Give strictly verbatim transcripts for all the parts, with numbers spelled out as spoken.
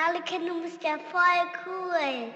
Harlekin, du bist ja voll cool.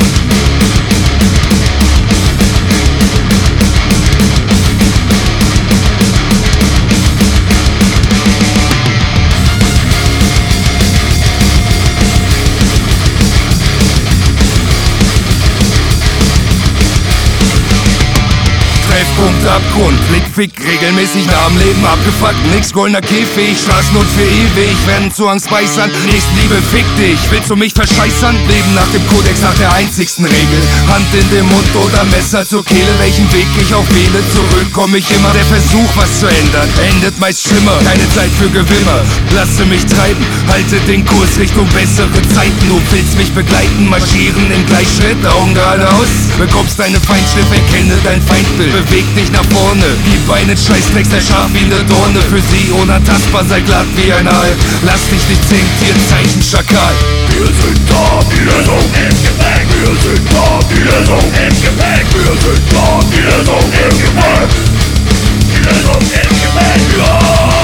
Treffpunkt Abgrund, Blick, Fick, regelmäßig nach dem Leben abgefuckt. Nix goldener Käfig, Straßennot für ewig, werden zu Angstbeißern. Nächstenliebe, fick dich, willst du mich verscheißern? Leben nach dem Kodex, nach der einzigsten Regel. Hand in den Mund oder Messer zur Kehle. Welchen Weg ich auch wähle, zurück komm ich immer. Der Versuch, was zu ändern, endet meist schlimmer. Keine Zeit für Gewimmer, lasse mich treiben. Halte den Kurs Richtung bessere Zeiten. Du willst mich begleiten, marschieren im Gleichschritt, Augen geradeaus. Bekommst deine Feindschrift, erkenne dein Feindbild. Beweg dich nach vorne, die Beine Scheißdrecks, der Schaf wie ne Dorne. Für sie unantastbar, sei glatt wie ein Aal. Lass dich nicht zehn Zeichen Schakal. Wir sind da, die Lösung im Gepäck. Wir sind da, die Lösung im Gepäck. Wir sind da, die Lösung im Gepäck. Die Lösung im Gepäck, ja.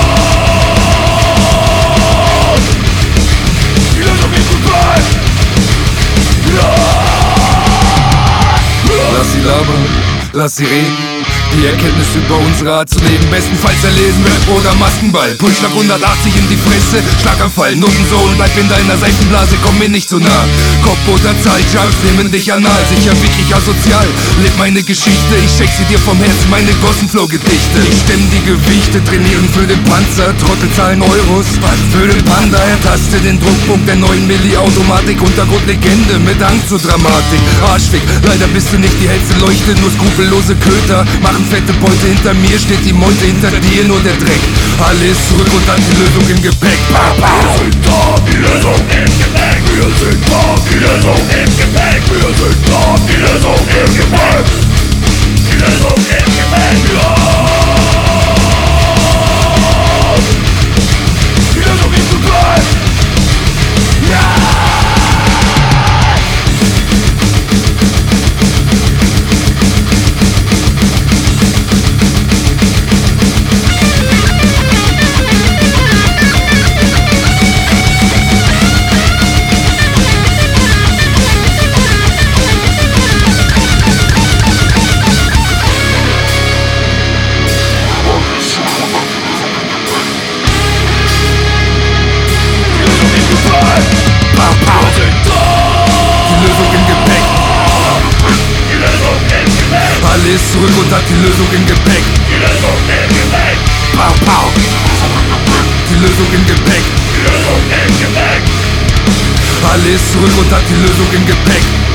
Die Lösung im Gepäck, ja. Lass sie labern, lass sie reden. Die Erkenntnis über unsere Art zu leben. Bestenfalls erlesen Rap oder Maskenball. Pulsschlag hundertachtzig in die Fresse, Schlaganfall, Notensohn, bleib in deiner Seifenblase, komm mir nicht zu nah. Kopf oder Zahl, Jumps nehmen dich anal. Sicher wirklich asozial, leb meine Geschichte. Ich check sie dir vom Herzen, meine Gossenflow-Gedichte. Ich stimm die Gewichte, trainieren für den Panzer. Trottel zahlen Euros, für den Panda. Ertaste den Druckpunkt der neuen Milli-Automatik. Untergrundlegende mit Hang zur Dramatik. Arschfick, leider bist du nicht die hellste Leuchte. Nur skrupellose Köter machen fette Beute, hinter mir steht die Meute, hinter dir nur der Dreck. Alles zurück und dann die Lösung im Gepäck. Wir sind da, die Lösung im Gepäck. Wir sind da, die Lösung im Gepäck. Wir sind da, die Lösung im Gepäck. Die Lösung im Gepäck, ja. Die Lösung im Gepäck, ja. Alles zurück und hat die Lösung im Gepäck. Die Lösung im Gepäck. Pow, pow. Die Lösung im Gepäck. Die Lösung im Gepäck. Alles zurück und hat die Lösung im Gepäck.